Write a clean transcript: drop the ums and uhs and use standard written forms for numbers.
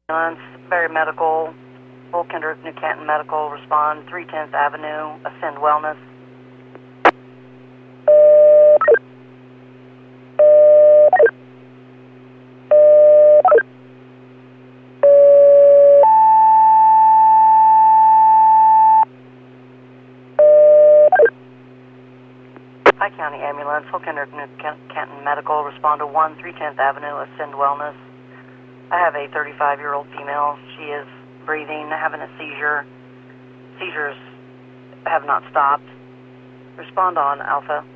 Ambulance, Barry Medical, Bull Kendrick, New Canton Medical, respond 310th Avenue, Ascend Wellness. Pike County Ambulance, Bull Kendrick, New Canton Medical, respond to 310th Avenue, Ascend Wellness. I have a 35-year-old female. She is breathing, having a seizure. Seizures have not stopped. Respond on Alpha.